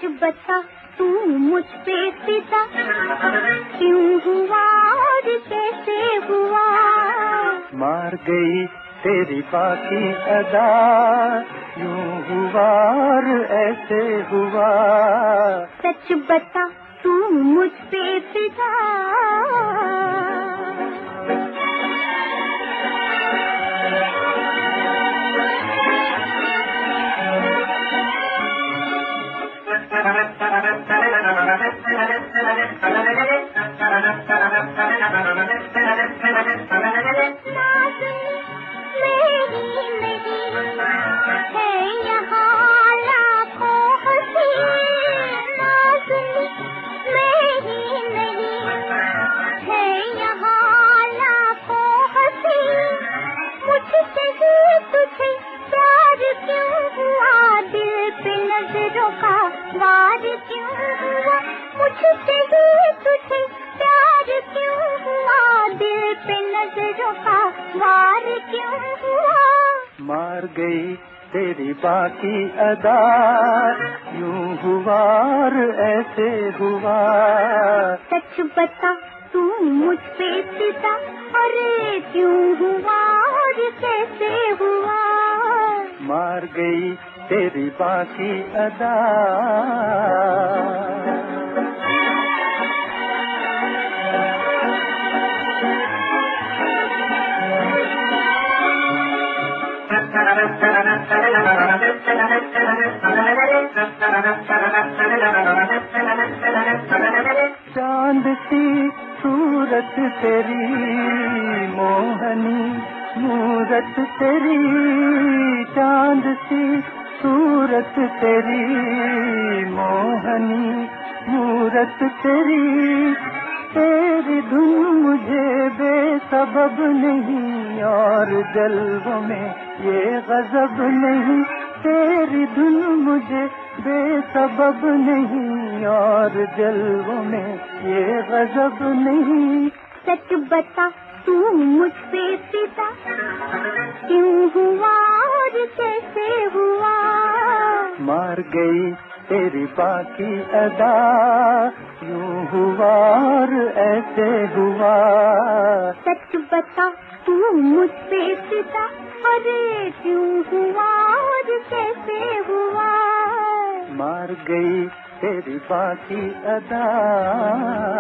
बता तू मुझ पे फिदा क्यों हुआ और कैसे हुआ। मार गई तेरी बाकी अदा यूं हुआ और ऐसे हुआ। सच बता तू मुझ पे फिदा। वार क्यों हुआ मुझसे ही तुझे प्यार क्यों हुआ दिल पे नजरों का वार क्यों हुआ। मार गई तेरी बाकी अदा यूं हुआ और ऐसे हुआ। सच बता तू मुझ पे फिदा अरे क्यों हुआ और कैसे हुआ। मार गई तेरी बाकी अदा। चांद सी सूरत तेरी मोहनी मूरत तेरी। चांद सी सूरत तेरी मोहनी मूरत तेरी। तेरी धुन मुझे बेसबब नहीं और जल्वों में ये गजब नहीं। तेरी धुन मुझे बेसबब नहीं और जल्वों में ये गजब नहीं। सच बता तू मुझ पे फिदा क्यों हुआ और कैसे हुआ। मार गई तेरी बाकी अदा यूं हुआ और ऐसे हुआ। सच बता तू मुझ पे फिदा अरे क्यों हुआ और कैसे हुआ। मार गई तेरी बाकी अदा।